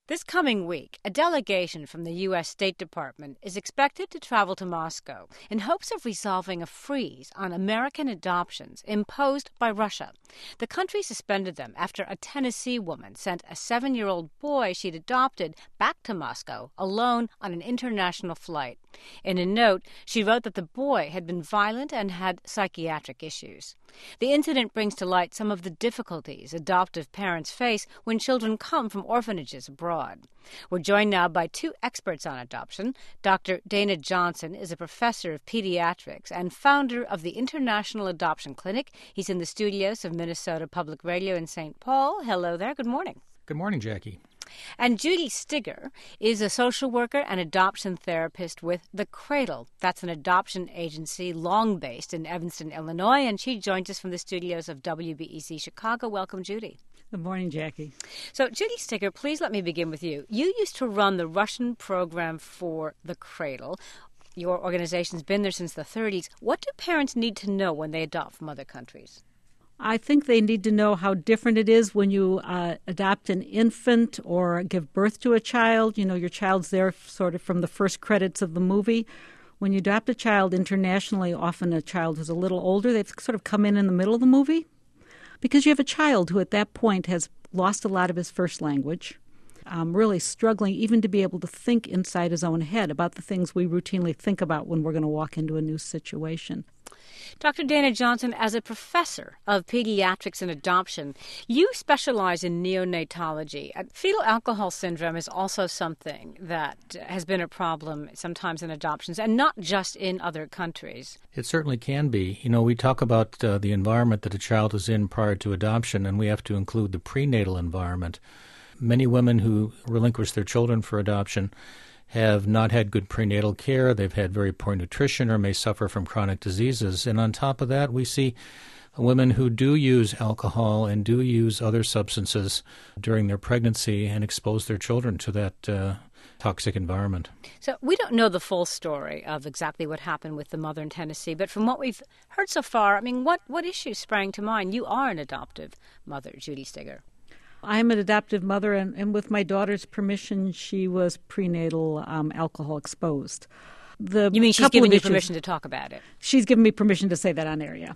This coming week, a delegation from the U.S. State Department is expected to travel to Moscow in hopes of resolving a freeze on American adoptions imposed by Russia. The country suspended them after a Tennessee woman sent a 7-year-old boy she'd adopted back to Moscow alone on an international flight. In a note, she wrote that the boy had been violent and had psychiatric issues. The incident brings to light some of the difficulties adoptive parents face when children come from orphanages abroad. We're joined now by two experts on adoption. Dr. Dana Johnson is a professor of pediatrics and founder of the International Adoption Clinic. He's in the studios of Minnesota Public Radio in St. Paul. Hello there. Good morning. Good morning, Jackie. And Judy Stigger is a social worker and adoption therapist with The Cradle. That's an adoption agency long based in Evanston, Illinois, and she joins us from the studios of WBEZ Chicago. Welcome, Judy. Good morning, Jackie. So, Judy Stigger, please let me begin with you. You used to run the Russian program for The Cradle. Your organization's been there since the 30s. What do parents need to know when they adopt from other countries? I think they need to know how different it is when you adopt an infant or give birth to a child. You know, your child's there sort of from the first credits of the movie. When you adopt a child internationally, often a child who's a little older, they've sort of come in the middle of the movie because you have a child who at that point has lost a lot of his first language, really struggling even to be able to think inside his own head about the things we routinely think about when we're going to walk into a new situation. Dr. Dana Johnson, as a professor of pediatrics and adoption, you specialize in neonatology. Fetal alcohol syndrome is also something that has been a problem sometimes in adoptions, and not just in other countries. It certainly can be. You know, we talk about the environment that a child is in prior to adoption, and we have to include the prenatal environment. Many women who relinquish their children for adoption have not had good prenatal care, they've had very poor nutrition, or may suffer from chronic diseases. And on top of that, we see women who do use alcohol and do use other substances during their pregnancy and expose their children to that toxic environment. So we don't know the full story of exactly what happened with the mother in Tennessee, but from what we've heard so far, I mean, what issues sprang to mind? You are an adoptive mother, Judy Stigger. I'm an adoptive mother, and with my daughter's permission, she was prenatal alcohol exposed. You mean she's given you permission to talk about it? She's given me permission to say that on air, yeah.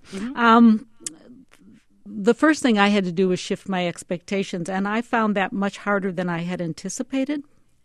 The first thing I had to do was shift my expectations, and I found that much harder than I had anticipated.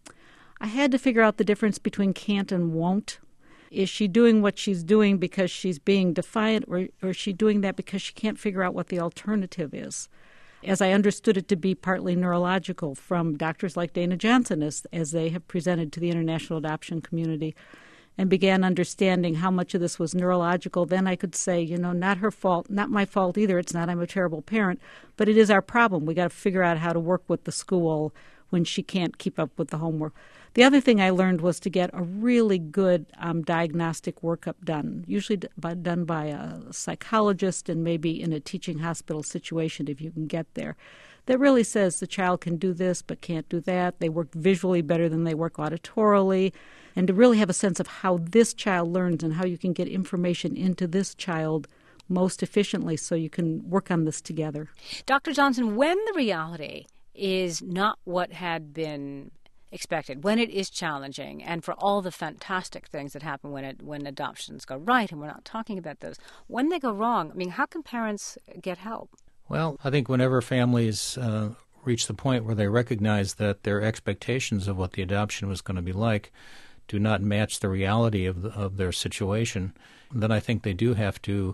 I had to figure out the difference between can't and won't. Is she doing what she's doing because she's being defiant, or is she doing that because she can't figure out what the alternative is? As I understood it to be partly neurological from doctors like Dana Johnson as they have presented to the international adoption community, and began understanding how much of this was neurological, then I could say, you know, not her fault, not my fault either. It's not I'm a terrible parent, but it is our problem. We got to figure out how to work with the school when she can't keep up with the homework. The other thing I learned was to get a really good diagnostic workup done, usually done by a psychologist and maybe in a teaching hospital situation if you can get there, that really says the child can do this but can't do that. They work visually better than they work auditorily, and to really have a sense of how this child learns and how you can get information into this child most efficiently so you can work on this together. Dr. Johnson, when the reality is not what had been expected, when it is challenging, and for all the fantastic things that happen when adoptions go right, and we're not talking about those, when they go wrong, I mean, how can parents get help? Well, I think whenever families reach the point where they recognize that their expectations of what the adoption was going to be like do not match the reality of their situation, then I think they do have to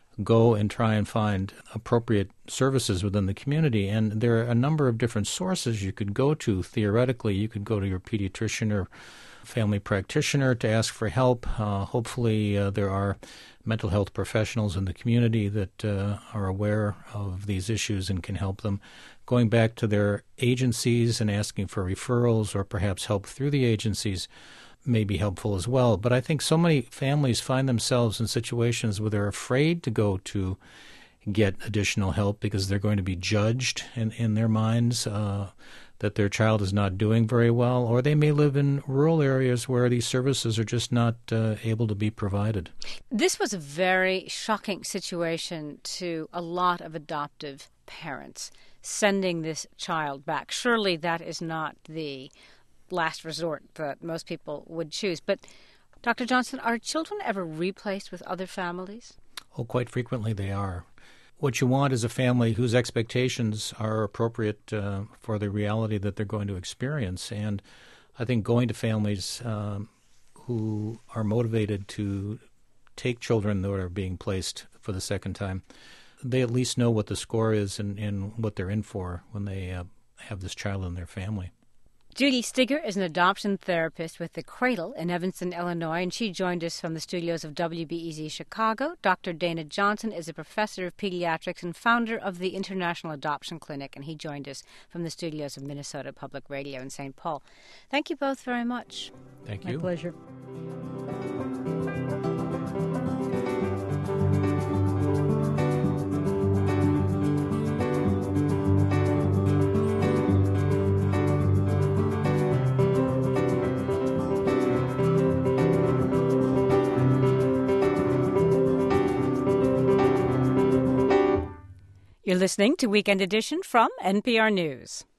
go and try and find appropriate services within the community. And there are a number of different sources you could go to. Theoretically, you could go to your pediatrician or family practitioner to ask for help. Hopefully, there are mental health professionals in the community that are aware of these issues and can help them. Going back to their agencies and asking for referrals or perhaps help through the agencies may be helpful as well. But I think so many families find themselves in situations where they're afraid to go to get additional help because they're going to be judged in their minds that their child is not doing very well, or they may live in rural areas where these services are just not able to be provided. This was a very shocking situation to a lot of adoptive parents. sending this child back. Surely that is not the last resort that most people would choose. But, Dr. Johnson, are children ever replaced with other families? Oh, quite frequently they are. What you want is a family whose expectations are appropriate for the reality that they're going to experience. And I think going to families who are motivated to take children that are being placed for the second time, they at least know what the score is and what they're in for when they have this child in their family. Judy Stigger is an adoption therapist with The Cradle in Evanston, Illinois, and she joined us from the studios of WBEZ Chicago. Dr. Dana Johnson is a professor of pediatrics and founder of the International Adoption Clinic, and he joined us from the studios of Minnesota Public Radio in St. Paul. Thank you both very much. Thank you. My pleasure. You're listening to Weekend Edition from NPR News.